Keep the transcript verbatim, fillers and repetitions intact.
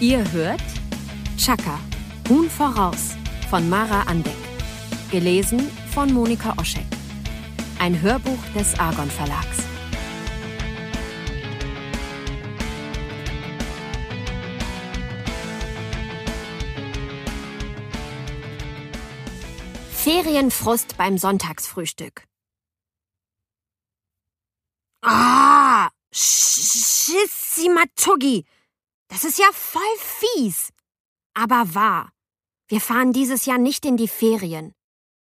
Ihr hört Chaka, Huhn voraus von Mara Andeck. Gelesen von Monika Oschek. Ein Hörbuch des Argon Verlags. Ferienfrust beim Sonntagsfrühstück. Ah, Schissimatugi. Das ist ja voll fies. Aber wahr. Wir fahren dieses Jahr nicht in die Ferien.